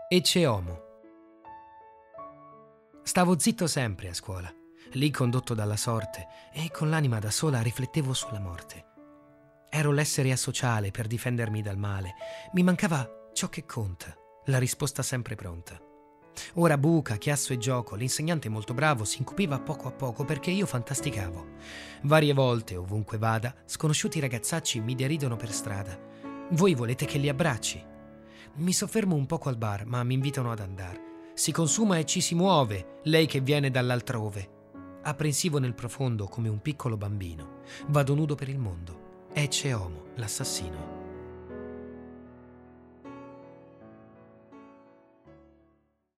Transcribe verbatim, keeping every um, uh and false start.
Ecce Homo. Stavo zitto sempre a scuola, lì condotto dalla sorte, e con l'anima da sola riflettevo sulla morte. Ero l'essere asociale per difendermi dal male. Mi mancava ciò che conta, la risposta sempre pronta. Ora buca, chiasso e gioco, l'insegnante molto bravo si incupiva poco a poco perché io fantasticavo. Varie volte, ovunque vada, sconosciuti ragazzacci mi deridono per strada. Voi volete che li abbracci? Mi soffermo un poco al bar, ma mi invitano ad andare. Si consuma e ci si muove, lei che viene dall'altrove. Apprensivo nel profondo come un piccolo bambino, vado nudo per il mondo. Ecce Homo, l'assassino.